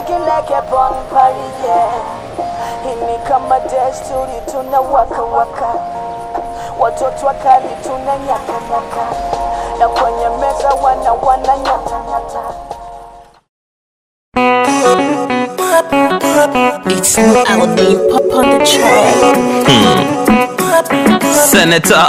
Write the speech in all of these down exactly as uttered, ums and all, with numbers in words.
looking like a bomb party, yeah. Hini kama desturi tuna waka waka, watoto wakali tuna nyaka nyaka, na kwenye meza wana wana nyata nyata. It's new Aladdin, pop on the track. Senator.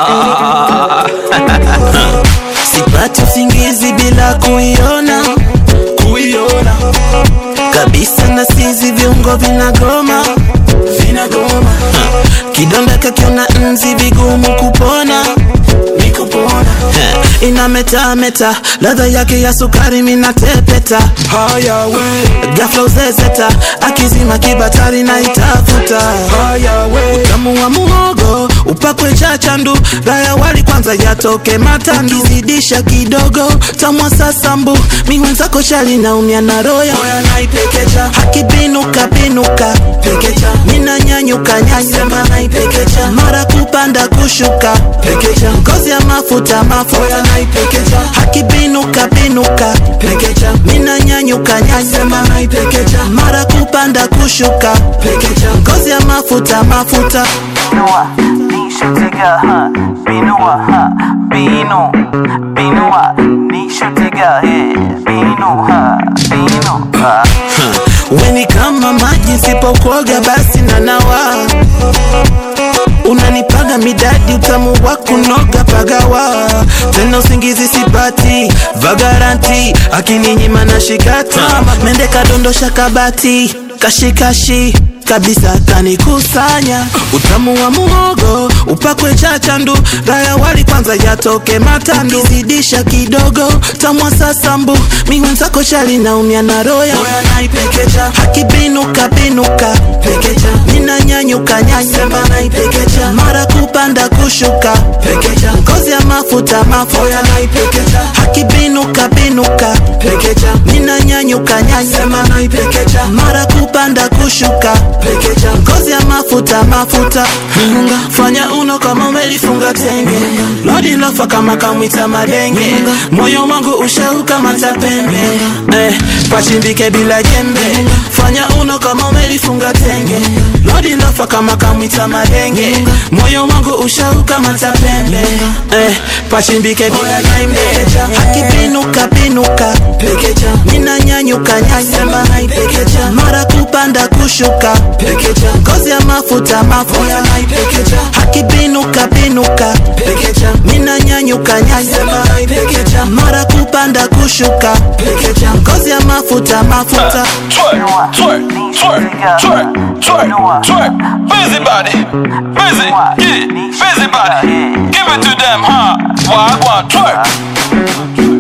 Sipati usingizi bila kuiona, kuiona kabisa, na sizi viungo vinagoma, vinagoma. Kidonda kakiona nzi vigumu kupona, nikupona. Ina meta meta, ladha yake ya sukari mina tepeta. Haya we, ghafla uzezeta, akizima kibatari na itafuta. Haya we, utamu wa muhogo, upakwe chachandu, raya wali kwanza yatoke matandu. Kizidisha kidogo, tamwa sasambu, miwenzako shali na umia na roya. Moya naipekecha, hakibinuka binuka, pekecha. Nina nyanyuka nyanyema naipekecha, mara kupanda kushuka, pekecha. Ngozi ya mafuta mafuta naipekecha, hakibinuka binuka, pekecha. Nina nyanyuka nyanyema naipekecha, mara kupanda kushuka, pekecha. Ngozi ya mafuta mafuta. Binua, nishutega, ha, binua, ha, binu, binua, nishutega, he, binu, ha, binu, ha. Weni kama maji sipokuoga basi nanawa, unanipaga midadi utamu wa kunoga pagawa. Tena usingizi sipati, vagaranti, akininyima na shikata. Mende kadondosha kabati, kashikashi kabisa kanikusanya. Utamu wa muhogo, upakwe chachandu, raya wali kwanza yatoke matandu. Kizidisha kidogo, tamwa sasambu, miwenzako shali na umia na roya. Moya naipekecha, hakibinuka binuka, pekecha. Nina nyanyuka nyanyema naipekecha, mara kupanda kushuka, pekecha. Ngozi ya mafuta mafuta naipekecha, hakibinuka binuka, pekecha. Nina nyanyuka nyanyema naipekecha, mara kupanda kushuka, pekecha. Ngozi ya mafuta mafuta. Munga, fanya uno kama umelifunga tenge, lodi lofa kama kamwita madenge. Moyo wangu ushauka matapembe, eh, pachimbike bila jembe. Fanya uno kama umelifunga tenge, lodi lofa kama kamwita madenge. Moyo wangu ushauka matapembe, eh, pachimbike bila jembe. Hakibinuka binuka, pekecha. Nina nyanyuka nyanyema naipekecha, mara kupanda kushuka, pekecha. Ngozi ya mafuta mafuta naipekecha, hakibinuka binuka, pekecha. Nina nyanyuka nyanyema naipekecha, mara kupanda kushuka, pekecha. Ngozi ya mafuta mafuta. Twerk, twerk, twerk, twerk, twerk, twerk. Busy body, busy, yeah, busy body. Give it to them, huh? Why I want twerk.